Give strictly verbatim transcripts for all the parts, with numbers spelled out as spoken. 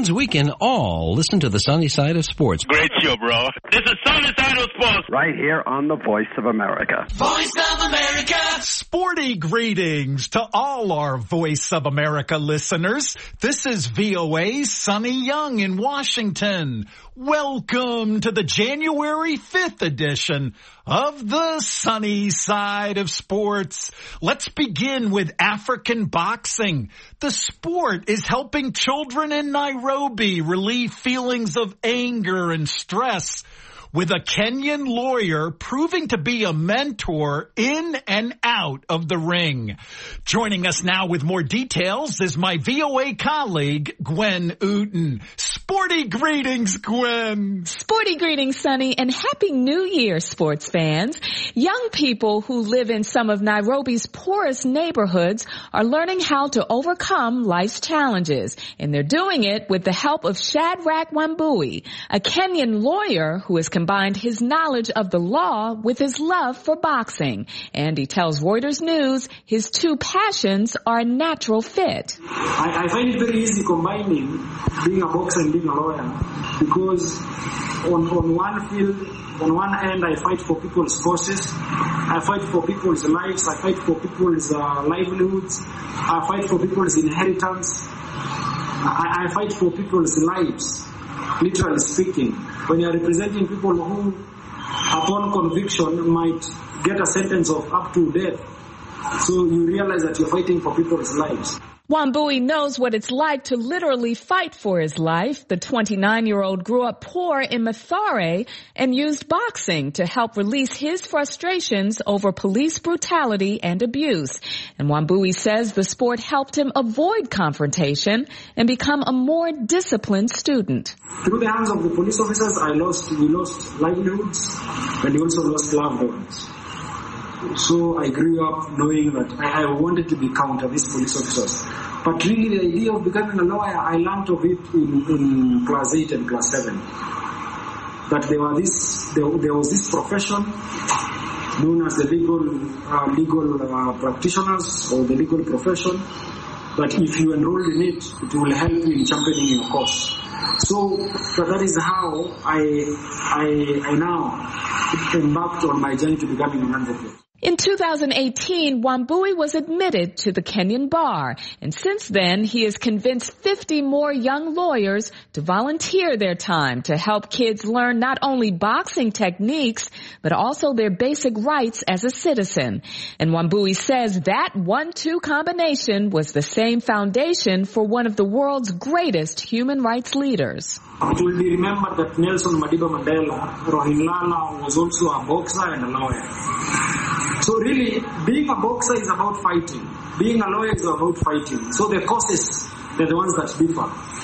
means we can all listen to the sunny side of sports. Great show, bro. This is Sunny Side of Sports. Right here on the Voice of America. Voice of America. Sporty greetings to all our Voice of America listeners. This is V O A's Sonny Young in Washington. Welcome to the January fifth edition of the Sunny Side of Sports. Let's begin with African boxing. The sport is helping children in Nairobi relieve feelings of anger and stress, with a Kenyan lawyer proving to be a mentor in and out of the ring. Joining us now with more details is my V O A colleague, Gwen Uten. Sporty greetings, Gwen. Sporty greetings, Sonny, and Happy New Year, sports fans. Young people who live in some of Nairobi's poorest neighborhoods are learning how to overcome life's challenges, and they're doing it with the help of Shadrack Wambui, a Kenyan lawyer who is combined his knowledge of the law with his love for boxing. And he tells Reuters News his two passions are a natural fit. I, I find it very easy combining being a boxer and being a lawyer, because on, on one field, on one end, I fight for people's causes, I fight for people's lives, I fight for people's uh, livelihoods, I fight for people's inheritance, I, I fight for people's lives. Literally speaking, when you are representing people who, upon conviction, might get a sentence of up to death, so you realize that you're fighting for people's lives. Wambui knows what it's like to literally fight for his life. The twenty-nine-year-old grew up poor in Mathare and used boxing to help release his frustrations over police brutality and abuse. And Wambui says the sport helped him avoid confrontation and become a more disciplined student. Through the hands of the police officers, I lost, we lost livelihoods, and we also lost loved ones. So I grew up knowing that I, I wanted to be counter these police officers. But really the idea of becoming a lawyer, I learned of it in, in class eight and class seven. That there, were this, there, there was this profession known as the legal, uh, legal uh, practitioners, or the legal profession, that if you enroll in it, it will help you in championing your cause. So that is how I, I, I now embarked on my journey to becoming an advocate. In two thousand eighteen, Wambui was admitted to the Kenyan bar, and since then he has convinced fifty more young lawyers to volunteer their time to help kids learn not only boxing techniques, but also their basic rights as a citizen. And Wambui says that one two combination was the same foundation for one of the world's greatest human rights leaders. It will be remembered that Nelson Madiba Mandela, Rohinlala, was also a boxer and a lawyer. So really, being a boxer is about fighting. Being a lawyer is about fighting. So the causes, they're the ones that differ.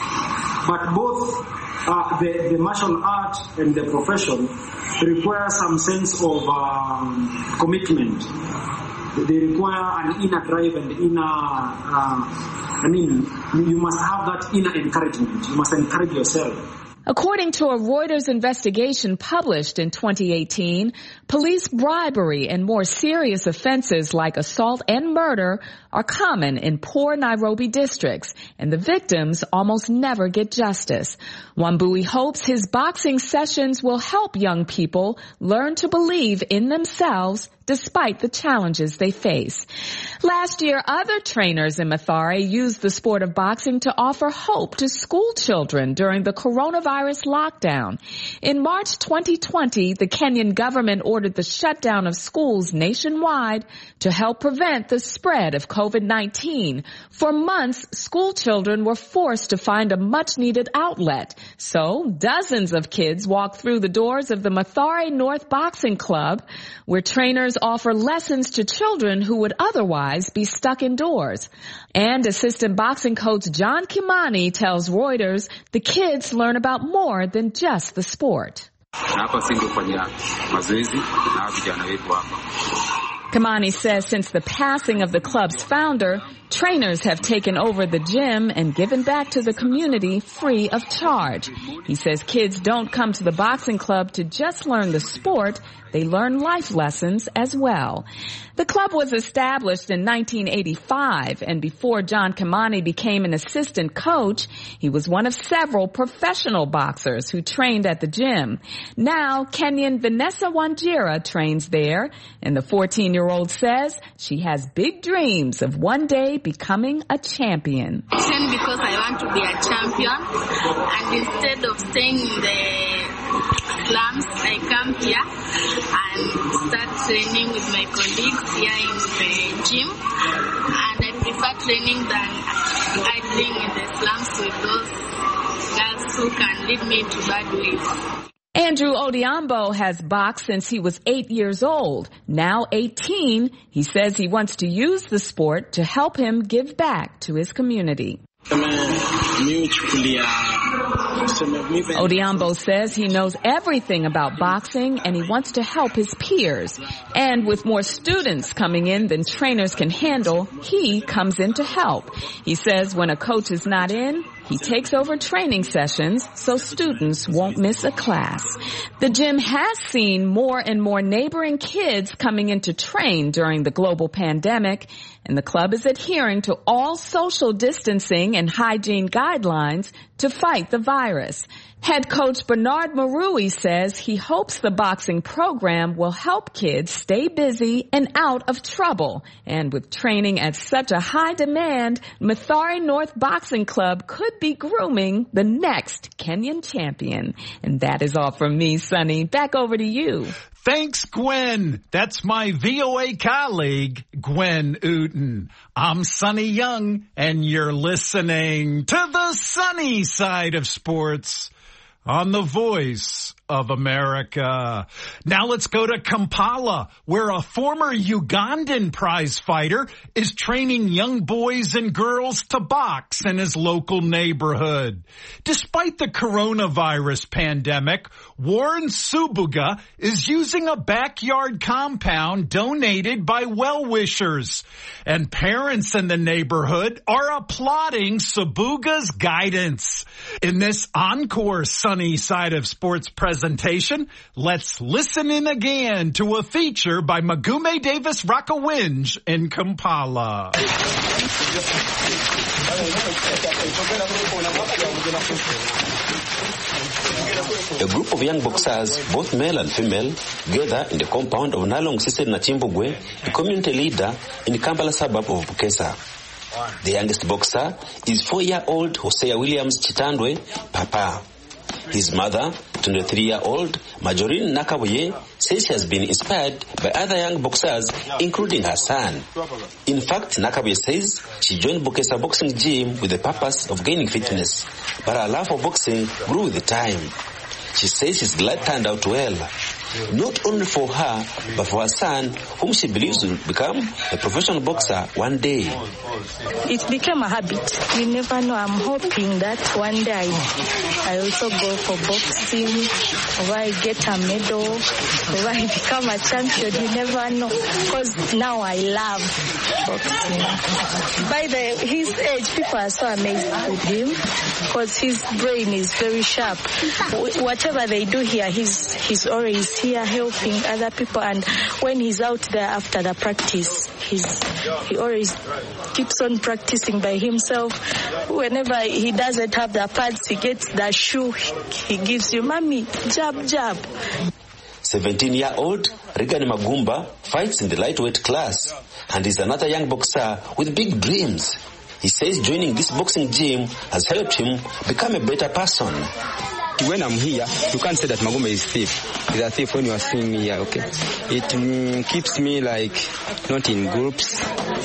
But both uh, the, the martial art and the profession require some sense of um, commitment. They require an inner drive and inner, uh, I mean, you must have that inner encouragement. You must encourage yourself. According to a Reuters investigation published in twenty eighteen, police bribery and more serious offenses like assault and murder are common in poor Nairobi districts, and the victims almost never get justice. Wambui hopes his boxing sessions will help young people learn to believe in themselves despite the challenges they face. Last year, other trainers in Mathare used the sport of boxing to offer hope to school children during the coronavirus lockdown. In March twenty twenty, the Kenyan government ordered the shutdown of schools nationwide to help prevent the spread of COVID nineteen. For months, school children were forced to find a much-needed outlet. So, dozens of kids walked through the doors of the Mathare North Boxing Club, where trainers offer lessons to children who would otherwise be stuck indoors. And assistant boxing coach John Kimani tells Reuters the kids learn about more than just the sport. Kamani says since the passing of the club's founder, trainers have taken over the gym and given back to the community free of charge. He says kids don't come to the boxing club to just learn the sport. They learn life lessons as well. The club was established in nineteen eighty-five, and before John Kamani became an assistant coach, he was one of several professional boxers who trained at the gym. Now, Kenyan Vanessa Wanjira trains there, and the fourteen-year-old says she has big dreams of one day becoming a champion. I train because I want to be a champion, and instead of staying in the slums, I come here and start training with my colleagues here in the gym, and I prefer training than idling in the slums with those girls who can lead me to bad ways. Andrew Odhiambo has boxed since he was eight years old. Now eighteen, he says he wants to use the sport to help him give back to his community. Odhiambo says he knows everything about boxing and he wants to help his peers. And with more students coming in than trainers can handle, he comes in to help. He says when a coach is not in, he takes over training sessions so students won't miss a class. The gym has seen more and more neighboring kids coming in to train during the global pandemic, and the club is adhering to all social distancing and hygiene guidelines to fight the virus. Head coach Bernard Marui says he hopes the boxing program will help kids stay busy and out of trouble. And with training at such a high demand, Mathare North Boxing Club could be grooming the next Kenyan champion. And that is all from me, Sonny. Back over to you. Thanks, Gwen. That's my V O A colleague, Gwen Uten. I'm Sonny Young, and you're listening to the sunny side of sports on the Voice of America. Now let's go to Kampala, where a former Ugandan prize fighter is training young boys and girls to box in his local neighborhood. Despite the coronavirus pandemic, Warren Subuga is using a backyard compound donated by well-wishers. And parents in the neighborhood are applauding Subuga's guidance. In this encore sunny side of sports presentation, let's listen in again to a feature by Magume Davis Rakawinj in Kampala. A group of young boxers, both male and female, gather in the compound of Nalong Sise Nachimbugwe, a community leader in the Kampala suburb of Bukesa. The youngest boxer is four-year-old Hosea Williams Chitandwe Papa. His mother, twenty-three-year-old Majorine Nakabuye, says she has been inspired by other young boxers, including her son. In fact, Nakabuye says she joined Bukesa Boxing Gym with the purpose of gaining fitness, but her love for boxing grew with the time. She says his life turned out well, not only for her, but for her son, whom she believes will become a professional boxer one day. It became a habit. You never know. I'm hoping that one day I also go for boxing, or I get a medal, or I become a champion. You never know. Because now I love boxing. By the, his age, people are so amazed with him because his brain is very sharp. Whatever they do here, he's, he's always here helping other people, and when he's out there after the practice, he's he always keeps on practicing by himself. Whenever he doesn't have the pads, he gets the shoe, he gives you, mommy, jab, jab. seventeen-year-old Regan Magumba fights in the lightweight class and is another young boxer with big dreams. He says joining this boxing gym has helped him become a better person. When I'm here, you can't say that Magumba is thief. He's a thief when you are seeing me here, okay? It um, keeps me like not in groups,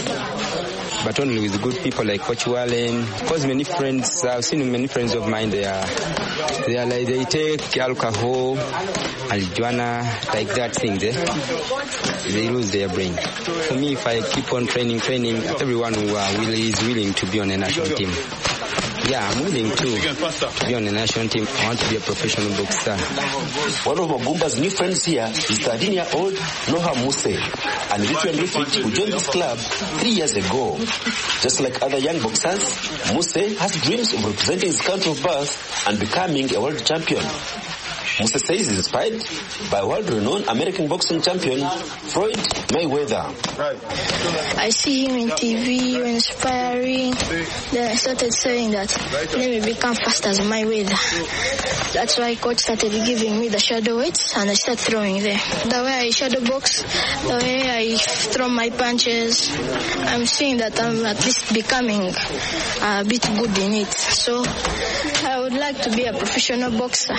but only with good people like Coach Wallen. Because many friends, I've seen many friends of mine, they are, they are like, they take alcohol, marijuana, like that thing, they, they lose their brain. For me, if I keep on training, training, everyone who are willing, is willing to be on a national team. Yeah, I'm willing to, to be on the national team. I want to be a professional boxer. One of Magumba's new friends here is thirteen-year-old Noha Muse, an Eritrean refugee who joined this club three years ago. Just like other young boxers, Muse has dreams of representing his country of birth and becoming a world champion. Muse says he's inspired by world-renowned American boxing champion Floyd Mayweather. I see him in T V, inspiring. Then I started saying that let me become fast as Mayweather. That's why coach started giving me the shadow weights and I started throwing there. The way I shadow box, the way I throw my punches, I'm seeing that I'm at least becoming a bit good in it. So I would like to be a professional boxer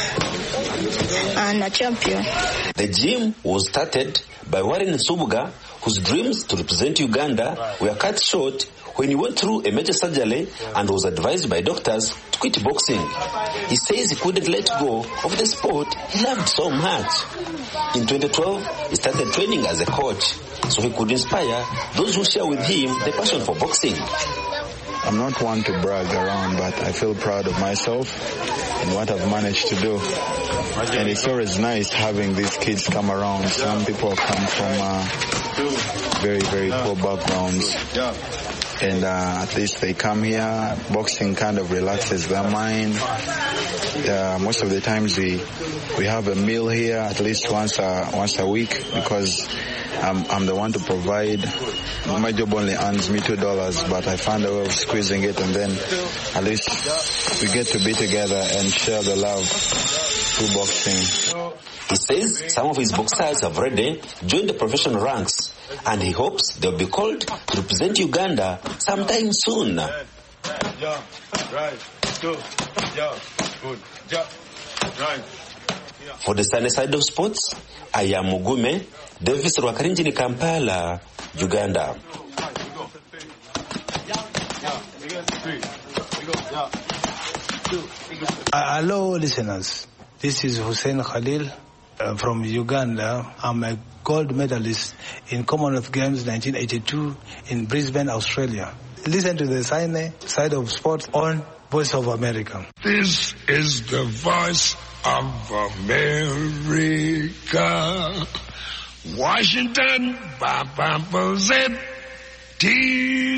and a champion. The gym was started by Warren Subuga, whose dreams to represent Uganda were cut short when he went through a major surgery and was advised by doctors to quit boxing. He says he couldn't let go of the sport he loved so much. In twenty twelve, he started training as a coach so he could inspire those who share with him the passion for boxing. I'm not one to brag around, but I feel proud of myself and what I've managed to do. And it's always nice having these kids come around. Some people come from uh, very, very poor backgrounds. And uh, at least they come here. Boxing kind of relaxes their mind. Uh, most of the times we we have a meal here at least once a, once a week because I'm, I'm the one to provide. My job only earns me two dollars, but I found a way of squeezing it, and then at least we get to be together and share the love through boxing. He says some of his boxers have already joined the professional ranks, and he hopes they'll be called to represent Uganda sometime soon. Yeah, right, go, yeah, good, yeah, right. For the sunny side of sports, I am Mugume, Davis Rwakarinjini, Kampala, Uganda. Uh, hello, listeners. This is Hussein Khalil uh, from Uganda. I'm a gold medalist in Commonwealth Games nineteen eighty-two in Brisbane, Australia. Listen to the sunny side of sports on Voice of America. This is the Voice of America. Washington, D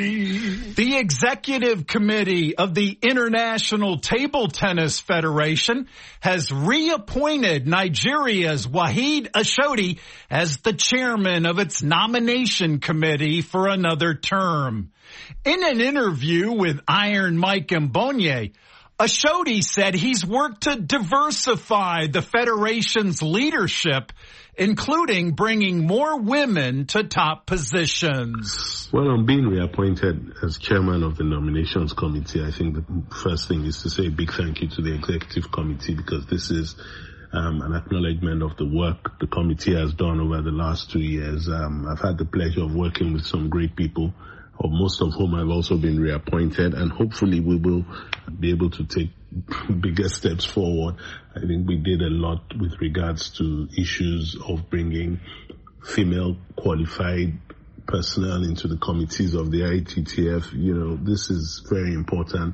C. The Executive Committee of the International Table Tennis Federation has reappointed Nigeria's Waheed Ashodi as the chairman of its nomination committee for another term. In an interview with Iron Mike Mbonye, Ashodi said he's worked to diversify the federation's leadership, including bringing more women to top positions. Well, on being reappointed as chairman of the nominations committee, I think the first thing is to say a big thank you to the executive committee, because this is um, an acknowledgement of the work the committee has done over the last two years. Um, I've had the pleasure of working with some great people, or most of whom have also been reappointed, and hopefully we will be able to take bigger steps forward. I think we did a lot with regards to issues of bringing female qualified personnel into the committees of the I T T F. You know, this is very important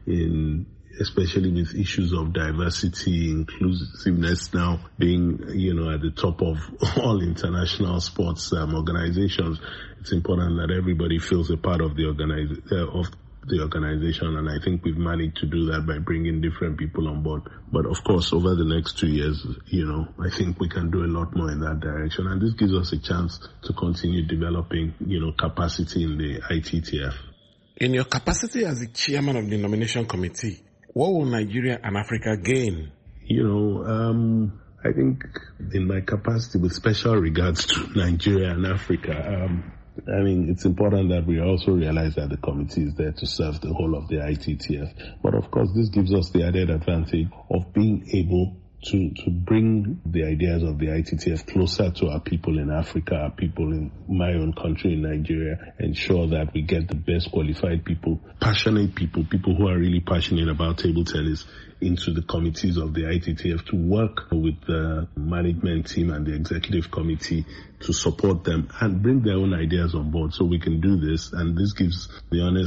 in especially with issues of diversity, inclusiveness now being, you know, at the top of all international sports um, organizations. It's important that everybody feels a part of the organize uh, of the organization, and I think we've managed to do that by bringing different people on board. But of course, over the next two years, you know, I think we can do a lot more in that direction, and this gives us a chance to continue developing, you know, capacity in the I T T F. In your capacity as the chairman of the nomination committee, what will Nigeria and Africa gain? You know, um, I think in my capacity, with special regards to Nigeria and Africa, um, I mean, it's important that we also realize that the committee is there to serve the whole of the I T T F. But of course, this gives us the added advantage of being able to, to bring the ideas of the I T T F closer to our people in Africa, our people in my own country in Nigeria, ensure that we get the best qualified people, passionate people, people who are really passionate about table tennis into the committees of the I T T F to work with the management team and the executive committee to support them and bring their own ideas on board so we can do this. And this gives the honest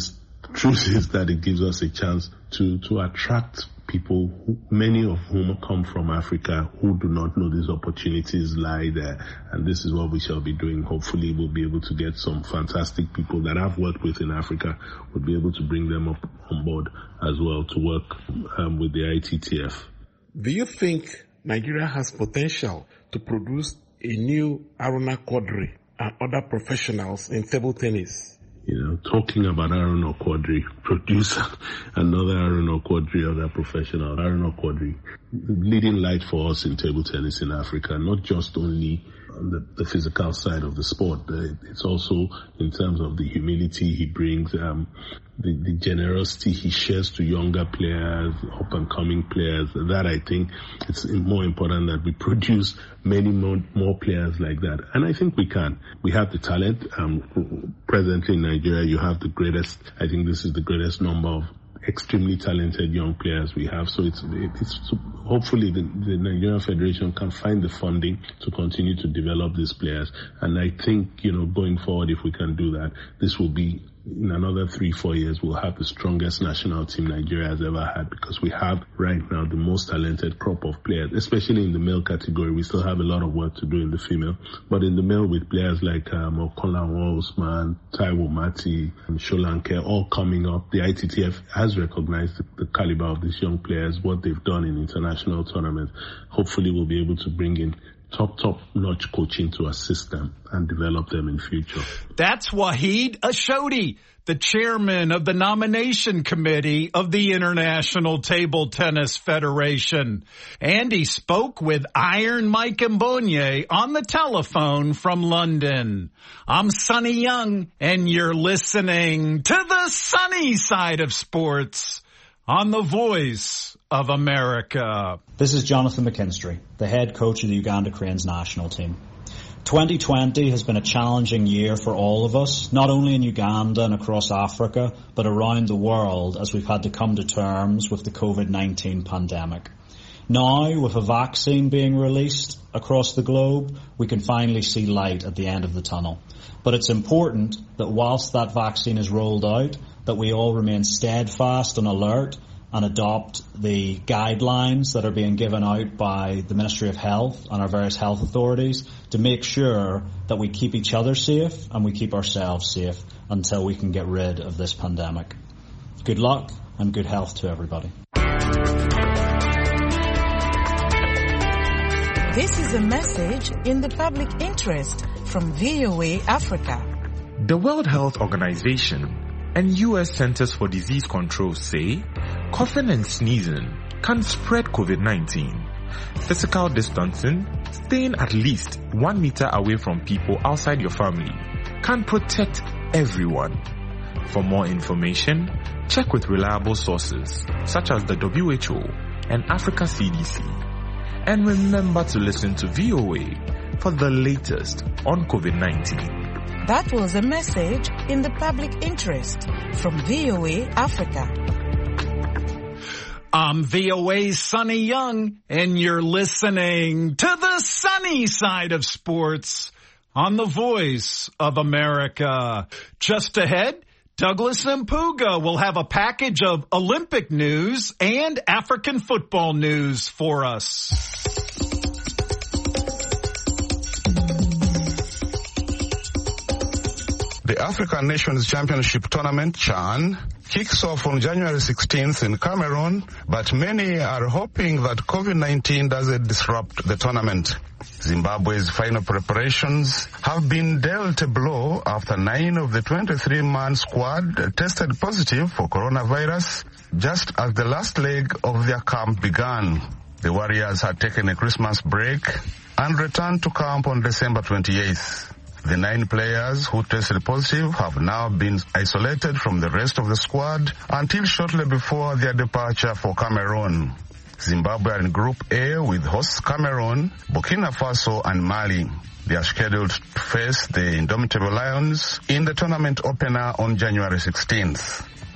truth is that it gives us a chance to, to attract people, who, many of whom come from Africa, who do not know these opportunities lie there. And this is what we shall be doing. Hopefully we'll be able to get some fantastic people that I've worked with in Africa. We'll be able to bring them up on board as well to work um, with the I T T F. Do you think Nigeria has potential to produce a new Aruna Quadri and other professionals in table tennis? You know, talking about Aruna Quadri, produce another Aruna Quadri, other professional Aruna Quadri, leading light for us in table tennis in Africa, not just only on the, the physical side of the sport. It's also in terms of the humility he brings, um, the, the generosity he shares to younger players, up and coming players. That I think it's more important that we produce many more, more players like that. And I think we can. We have the talent. Um, presently in Nigeria, you have the greatest, I think this is the greatest number of extremely talented young players we have. So it's, it's hopefully the, the Nigerian Federation can find the funding to continue to develop these players. And I think, you know, going forward, if we can do that, this will be, in another three, four years, we'll have the strongest national team Nigeria has ever had, because we have right now the most talented crop of players, especially in the male category. We still have a lot of work to do in the female, but in the male with players like um, Okola Osman, Taiwo Mati, and Sholanke all coming up. The I T T F has recognized the, the caliber of these young players, what they've done in international tournaments. Hopefully we'll be able to bring in top, top-notch coaching to assist them and develop them in future. That's Wahid Ashodi, the chairman of the nomination committee of the International Table Tennis Federation. And he spoke with Iron Mike Mbonye on the telephone from London. I'm Sonny Young, and you're listening to the sunny side of sports on the Voice of America. This is Jonathan McKinstry, the head coach of the Uganda Cranes national team. twenty twenty has been a challenging year for all of us, not only in Uganda and across Africa, but around the world, as we've had to come to terms with the covid nineteen pandemic. Now, with a vaccine being released across the globe, we can finally see light at the end of the tunnel. But it's important that whilst that vaccine is rolled out, that we all remain steadfast and alert and adopt the guidelines that are being given out by the Ministry of Health and our various health authorities to make sure that we keep each other safe and we keep ourselves safe until we can get rid of this pandemic. Good luck and good health to everybody. This is a message in the public interest from V O A Africa. The World Health Organization and U S Centers for Disease Control say coughing and sneezing can spread covid nineteen. Physical distancing, staying at least one meter away from people outside your family, can protect everyone. For more information, check with reliable sources such as the W H O and Africa C D C. And remember to listen to V O A for the latest on covid nineteen. That was a message in the public interest from V O A Africa. I'm V O A's Sonny Young, and you're listening to the sunny side of sports on the Voice of America. Just ahead, Douglas Mpuga will have a package of Olympic news and African football news for us. The African Nations Championship Tournament, CHAN, kicks off on January sixteenth in Cameroon, but many are hoping that covid nineteen doesn't disrupt the tournament. Zimbabwe's final preparations have been dealt a blow after nine of the twenty-three man squad tested positive for coronavirus just as the last leg of their camp began. The Warriors had taken a Christmas break and returned to camp on December twenty-eighth. The nine players who tested positive have now been isolated from the rest of the squad until shortly before their departure for Cameroon. Zimbabwe are in Group A with hosts Cameroon, Burkina Faso and Mali. They are scheduled to face the Indomitable Lions in the tournament opener on January sixteenth.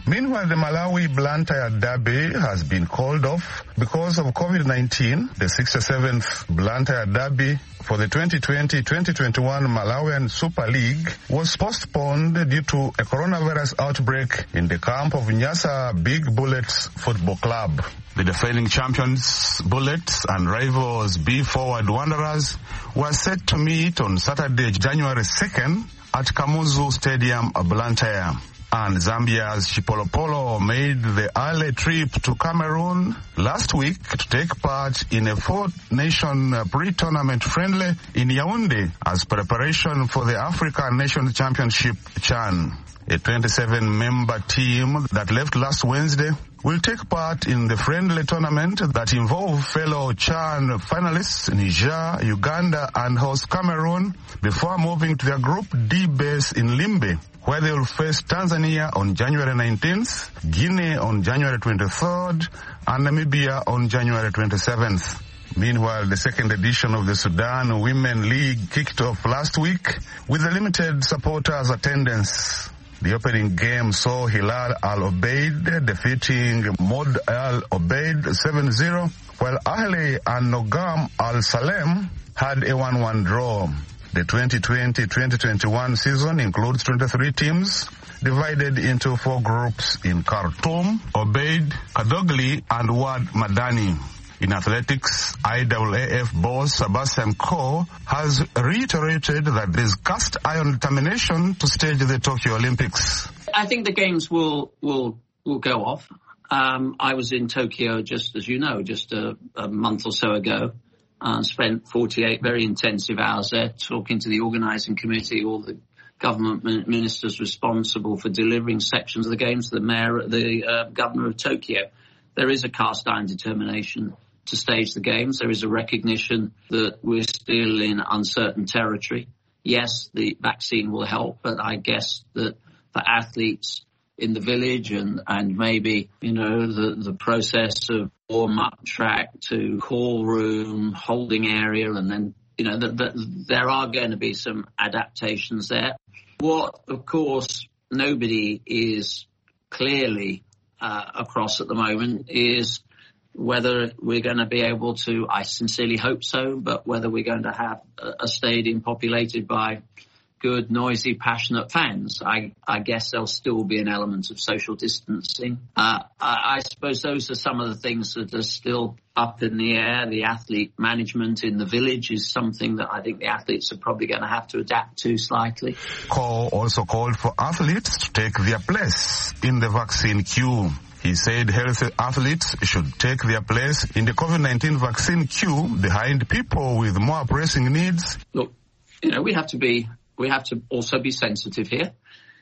Meanwhile, the Malawi Blantyre Derby has been called off because of COVID nineteen. The sixty-seventh Blantyre Derby for the twenty twenty twenty twenty-one Malawian Super League was postponed due to a coronavirus outbreak in the camp of Nyasa Big Bullets Football Club. The defending champions Bullets and rivals B Forward Wanderers were set to meet on Saturday, January second at Kamuzu Stadium, Blantyre. And Zambia's Chipolopolo made the early trip to Cameroon last week to take part in a four-nation pre-tournament friendly in Yaoundé as preparation for the African Nations Championship CHAN. A twenty-seven member team that left last Wednesday will take part in the friendly tournament that involve fellow CHAN finalists Niger, Uganda and host Cameroon before moving to their Group D base in Limbe, where they will face Tanzania on January nineteenth, Guinea on January twenty-third, and Namibia on January twenty-seventh. Meanwhile, the second edition of the Sudan Women League kicked off last week with a limited supporters attendance. The opening game saw Hilal Al Obeid defeating Mod Al Obeid seven zero, while Ahli and Nogam Al Salem had a one one draw. The twenty twenty twenty twenty-one season includes twenty-three teams divided into four groups in Khartoum, Obeid, Kadogli, and Wad Madani. In athletics, I A A F boss Sebastian Coe has reiterated that there is cast iron determination to stage the Tokyo Olympics. I think the games will will will go off. Um, I was in Tokyo, just as you know, just a, a month or so ago. Uh, spent forty-eight very intensive hours there talking to the organising committee, all the government ministers responsible for delivering sections of the games, the mayor, the uh, governor of Tokyo. There is a cast iron determination to stage the games. There is a recognition that we're still in uncertain territory. Yes, the vaccine will help, but I guess that for athletes in the village and, and maybe, you know, the, the process of warm-up track to call room, holding area, and then, you know, the, the, there are going to be some adaptations there. What, of course, nobody is clearly uh, across at the moment is whether we're going to be able to, I sincerely hope so, but whether we're going to have a, a stadium populated by good, noisy, passionate fans. I, I guess there'll still be an element of social distancing. Uh, I, I suppose those are some of the things that are still up in the air. The athlete management in the village is something that I think the athletes are probably going to have to adapt to slightly. Cole also called for athletes to take their place in the vaccine queue. He said healthy athletes should take their place in the COVID nineteen vaccine queue behind people with more pressing needs. Look, you know, we have to be We have to also be sensitive here.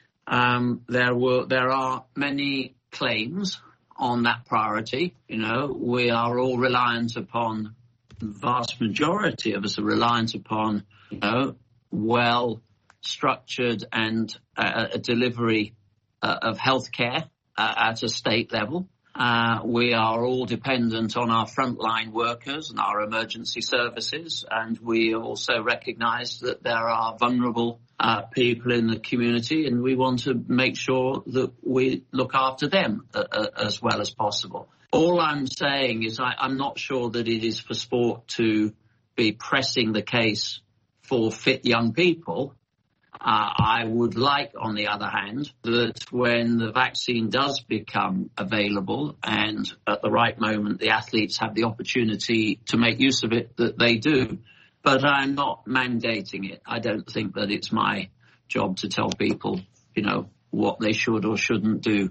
Um, there were, there are many claims on that priority. You know, we are all reliant upon, the vast majority of us are reliant upon, you know, well-structured and uh, a delivery uh, of healthcare uh, at a state level. Uh, we are all dependent on our frontline workers and our emergency services, and we also recognise that there are vulnerable uh, people in the community, and we want to make sure that we look after them uh, uh, as well as possible. All I'm saying is I, I'm not sure that it is for sport to be pressing the case for fit young people. Uh, I would like, on the other hand, that when the vaccine does become available and at the right moment the athletes have the opportunity to make use of it, that they do. But I'm not mandating it. I don't think that it's my job to tell people, you know, what they should or shouldn't do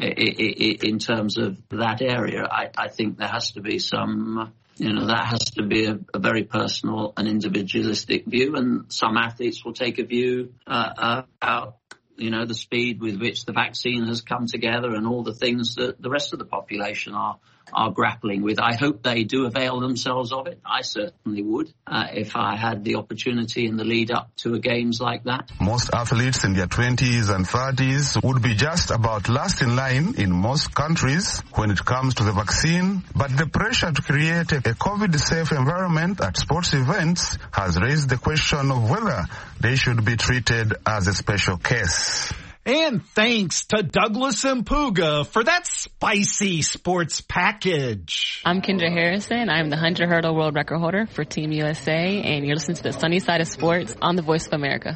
in terms of that area. I, I think there has to be some... You know, that has to be a, a very personal and individualistic view, and some athletes will take a view uh, about, you know, the speed with which the vaccine has come together and all the things that the rest of the population are are grappling with. I hope they do avail themselves of it. I certainly would, uh, if I had the opportunity in the lead up to a games like that. Most athletes in their twenties and thirties would be just about last in line in most countries when it comes to the vaccine, but the pressure to create a COVID-safe environment at sports events has raised the question of whether they should be treated as a special case. And thanks to Douglas Mpuga for that spicy sports package. I'm Kendra Harrison. I'm the one hundred hurdle world record holder for Team U S A, and you're listening to the Sunny Side of Sports on the Voice of America.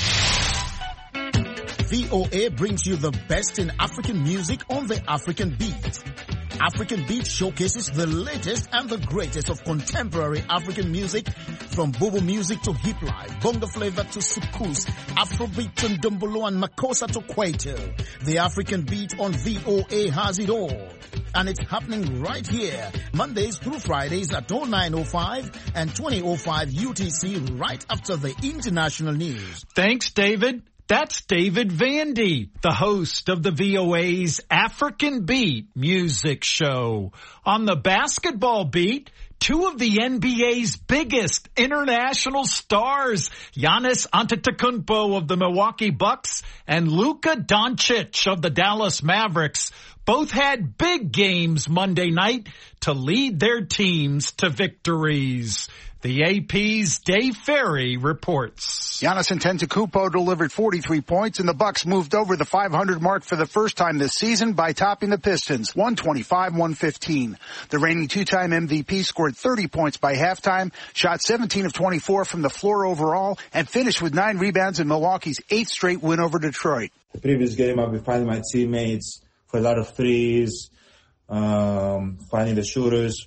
V O A brings you the best in African music on the African Beat. African Beat showcases the latest and the greatest of contemporary African music, from Bobo music to hip life, bongo flavor to soukous, Afrobeat to Ndombolo and Makossa to Kwaito. The African Beat on V O A has it all. And it's happening right here, Mondays through Fridays at oh nine oh five and twenty oh five U T C, right after the international news. Thanks, David. That's David Vandy, the host of the V O A's African Beat music show. On the basketball beat, two of the N B A's biggest international stars, Giannis Antetokounmpo of the Milwaukee Bucks and Luka Doncic of the Dallas Mavericks, both had big games Monday night to lead their teams to victories. The A P's Dave Ferry reports. Giannis Antetokounmpo delivered forty-three points, and the Bucks moved over the five hundred mark for the first time this season by topping the Pistons, one twenty-five to one fifteen. The reigning two-time M V P scored thirty points by halftime, shot seventeen of twenty-four from the floor overall, and finished with nine rebounds in Milwaukee's eighth straight win over Detroit. The previous game, I've been finding my teammates for a lot of threes, um, finding the shooters.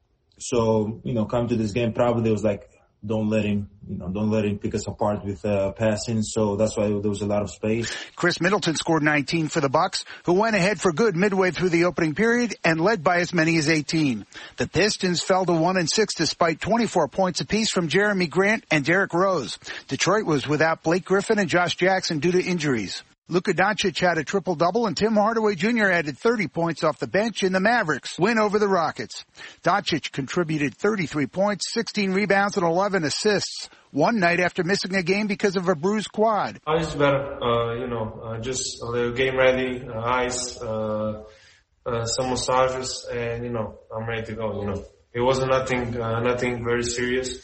So, you know, coming to this game, probably it was like, don't let him, you know, don't let him pick us apart with uh, passing. So that's why there was a lot of space. Chris Middleton scored nineteen for the Bucks, who went ahead for good midway through the opening period and led by as many as eighteen. The Pistons fell to one and six despite twenty-four points apiece from Jeremy Grant and Derrick Rose. Detroit was without Blake Griffin and Josh Jackson due to injuries. Luka Doncic had a triple-double, and Tim Hardaway Junior added thirty points off the bench in the Mavericks' win over the Rockets. Doncic contributed thirty-three points, sixteen rebounds, and eleven assists one night after missing a game because of a bruised quad. I was better, uh, you know, uh, just a little game ready, uh, ice, uh, uh, some massages, and, you know, I'm ready to go, you know. It wasn't nothing, uh, nothing very serious,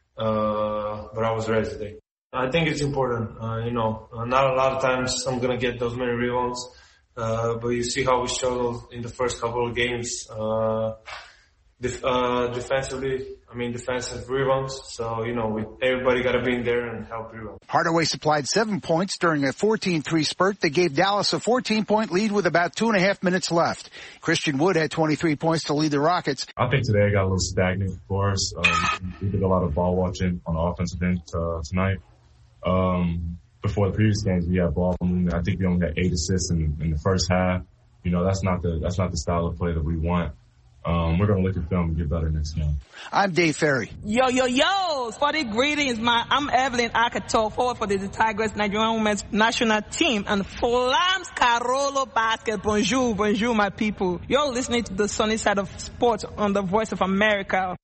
uh, but I was ready today. I think it's important, uh, you know, uh, not a lot of times I'm going to get those many rebounds, uh, but you see how we struggled in the first couple of games, uh, def- uh, defensively, I mean defensive rebounds, so, you know, we, everybody got to be in there and help rebound. Hardaway supplied seven points during a fourteen three spurt that gave Dallas a fourteen-point lead with about two and a half minutes left. Christian Wood had twenty-three points to lead the Rockets. I think today got a little stagnant for us. Um, we did a lot of ball watching on the offensive end uh, tonight. Um, before the previous games, we had ball. I think we only had eight assists in, in the first half. You know, that's not the, that's not the style of play that we want. Um, we're going to look at film and get better next game. I'm Dave Ferry. Yo, yo, yo, sporty greetings, man. I'm Evelyn Akato, forward for the Tigers Nigerian women's national team and Flams Carolo Basket. Bonjour, bonjour, my people. You're listening to the Sunny Side of Sports on the Voice of America.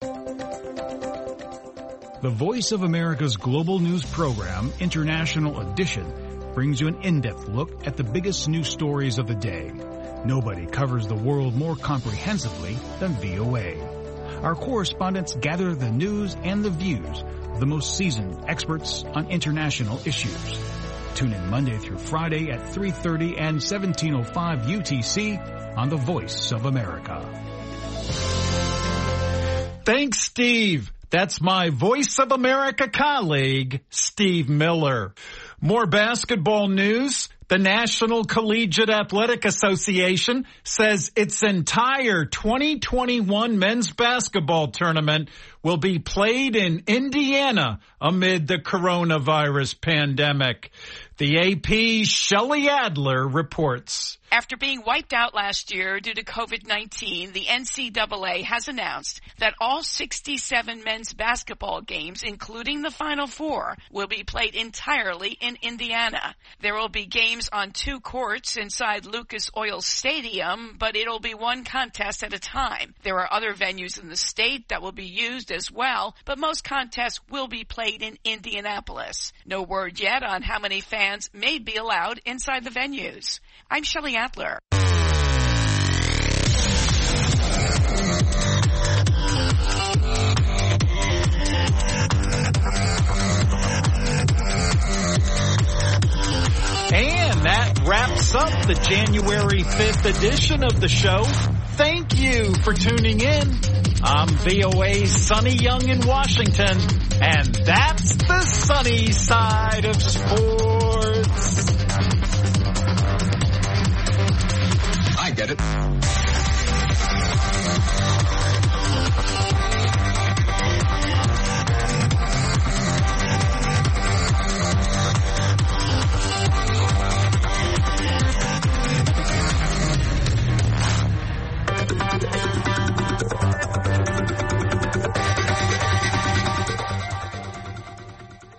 The Voice of America's global news program, International Edition, brings you an in-depth look at the biggest news stories of the day. Nobody covers the world more comprehensively than V O A. Our correspondents gather the news and the views of the most seasoned experts on international issues. Tune in Monday through Friday at three thirty and seventeen oh five U T C on the Voice of America. Thanks, Steve. That's my Voice of America colleague, Steve Miller. More basketball news. The National Collegiate Athletic Association says its entire twenty twenty-one men's basketball tournament will be played in Indiana amid the coronavirus pandemic. The A P's Shelley Adler reports. After being wiped out last year due to COVID nineteen, the N C double A has announced that all sixty-seven men's basketball games, including the Final Four, will be played entirely in Indiana. There will be games on two courts inside Lucas Oil Stadium, but it'll be one contest at a time. There are other venues in the state that will be used as well, but most contests will be played in Indianapolis. No word yet on how many fans may be allowed inside the venues. I'm Shelley Adler. And that wraps wraps up the January fifth edition of the show. Thank you for tuning in. I'm V O A's Sonny Young in Washington, and that's